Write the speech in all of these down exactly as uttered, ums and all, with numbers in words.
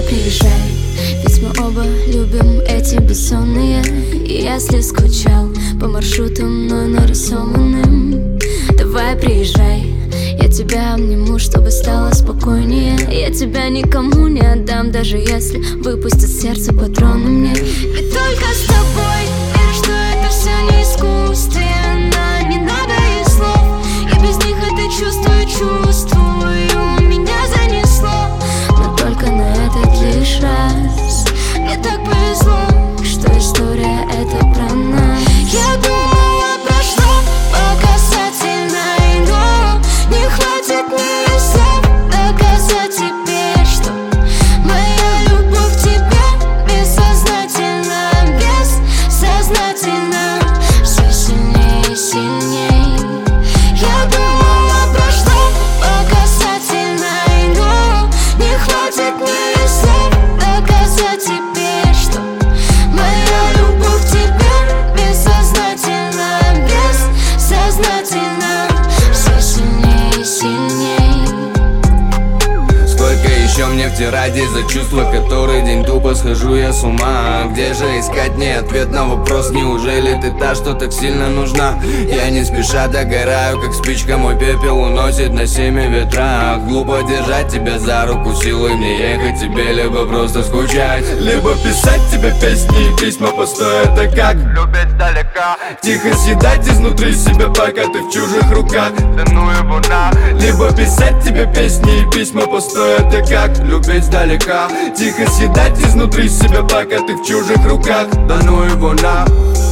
приезжай, ведь мы оба любим эти бессонные. И если скучал по маршруту мной нарисованным, давай приезжай, я тебя обниму, чтобы стало спокойнее. Я тебя никому не отдам, даже если выпустят сердце патроны мне. Ведь только с тобой верю, что это все не искусственно. Не надо и слов, я без них это чувствую, чувствую. Меня занесло, но только на этот лишь раз. Мне так повезло, что история это про нас. Я думала, прошло по касательной, но не хватит мне слов доказать тебе, что моя любовь к тебе бессознательно, бессознательно, все сильнее и сильнее. Я думала, прошло по касательной, но не хватит мне слов доказать тебе, что моя любовь к тебе бессознательно, бессознательно, все сильнее и сильнее. Сколько еще мне втирать из-за чувства, который день тупо схожу я с ума? Где же искать мне ответ на вопрос, неужели ты та, что так сильно нужна? Я не спеша догораю, как спичка, мой пепел уносит на семи ветрах. Глупо держать тебя за руку, силой мне ехать тебе, либо просто скучать, либо писать тебе песни и письма пустое. Это как любить сдалека, тихо съедать изнутри себя, пока ты в чужих руках. Да ну его на. Либо писать тебе песни и письма пустое. Это как любить сдалека, тихо съедать изнутри себя, пока ты в чужих руках. Да ну его на.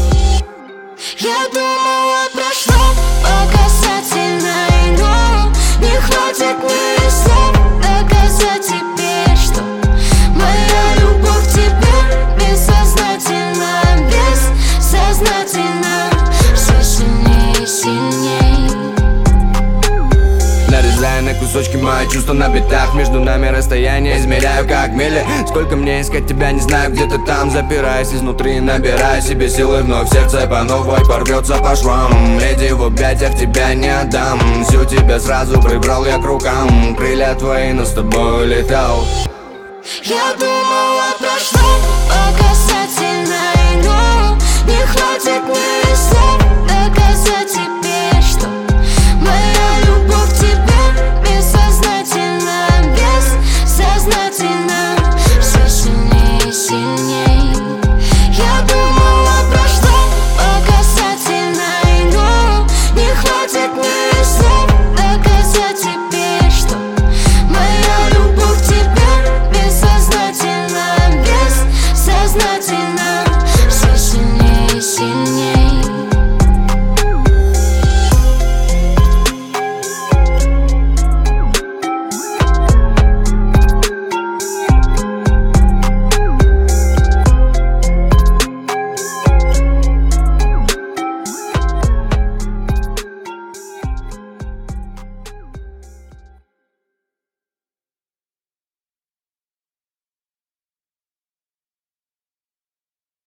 Я думала, прошло по касательной, но не хватит мне слов доказать тебе, что моя любовь к тебе бессознательно, бессознательно, все сильнее и сильнее. Нарезая на кусочки мои чувства на битах, между нами расстояние измеряю как мили. Сколько мне искать тебя, не знаю, где ты там. Запираясь изнутри, набираю себе силы, вновь сердце по новой порвется по швам. Леди, в объятиях тебя не отдам, всю тебя сразу прибрал я к рукам. Крылья твои, но с тобой летал. Я думала, прошло по касательной, но не хватит мне слов доказать